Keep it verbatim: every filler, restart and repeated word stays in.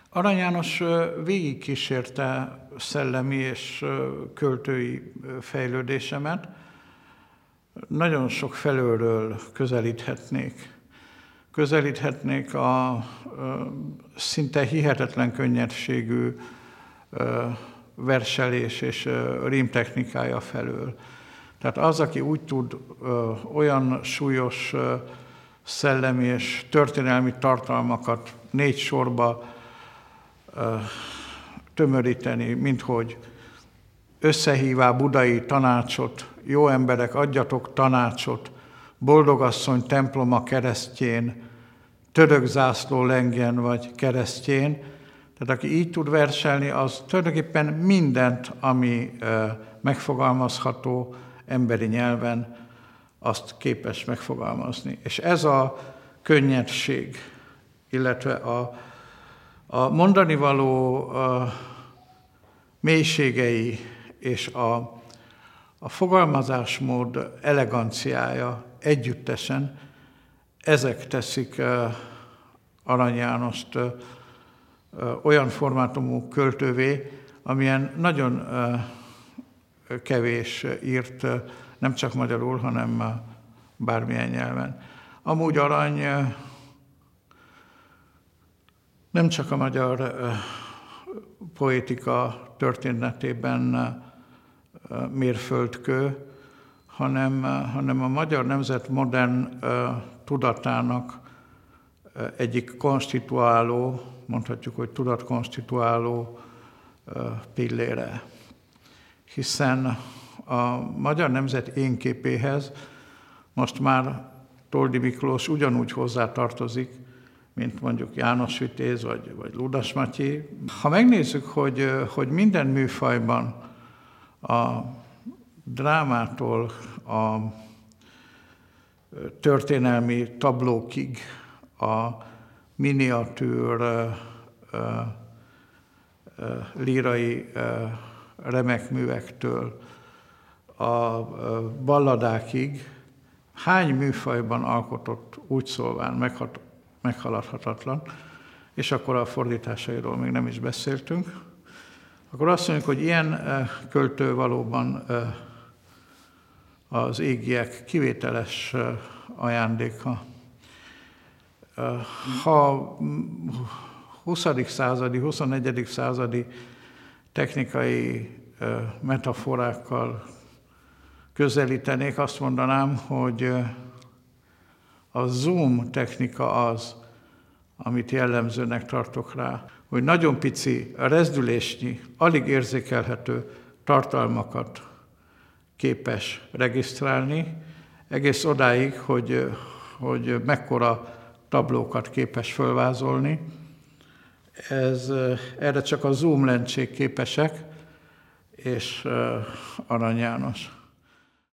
Arany János végigkísérte szellemi és költői fejlődésemet. Nagyon sok felőről közelíthetnék. Közelíthetnék a szinte hihetetlen könnyedségű verselés és rímtechnikája felől. Tehát az, aki úgy tud olyan súlyos szellemi és történelmi tartalmakat négy sorba tömöríteni, minthogy összehívá budai tanácsot, jó emberek, adjatok tanácsot, boldogasszony temploma keresztjén, török zászló lengjen vagy keresztjén. Tehát aki így tud verselni, az tulajdonképpen mindent, ami megfogalmazható emberi nyelven, azt képes megfogalmazni. És ez a könnyedség, illetve a, a mondani való a mélységei és a, a fogalmazásmód eleganciája együttesen, ezek teszik Arany Jánost olyan formátumú költővé, amilyen nagyon kevés írt, nem csak magyarul, hanem bármilyen nyelven. Amúgy Arany nem csak a magyar poétika történetében mérföldkő, hanem, hanem a magyar nemzet modern tudatának egyik konstituáló, mondhatjuk, hogy tudatkonstituáló pillére. Hiszen a magyar nemzet énképéhez most már Toldy Miklós ugyanúgy hozzátartozik, mint mondjuk János Vitéz vagy, vagy Ludas Matyi. Ha megnézzük, hogy, hogy minden műfajban a drámától a történelmi tablókig, a miniatűr lírai remek művektől a balladákig hány műfajban alkotott úgy szólván meghat, meghaladhatatlan, és akkor a fordításairól még nem is beszéltünk, akkor azt mondjuk, hogy ilyen költő valóban az égiek kivételes ajándéka. Ha huszadik századi, huszonegyedik századi technikai metaforákkal közelítenék, azt mondanám, hogy a zoom technika az, amit jellemzőnek tartok rá, hogy nagyon pici, rezdülésnyi, alig érzékelhető tartalmakat képes regisztrálni, egész odáig, hogy, hogy mekkora tablókat képes fölvázolni. Ez, erre csak a zoom lencsék képesek, és Arany János.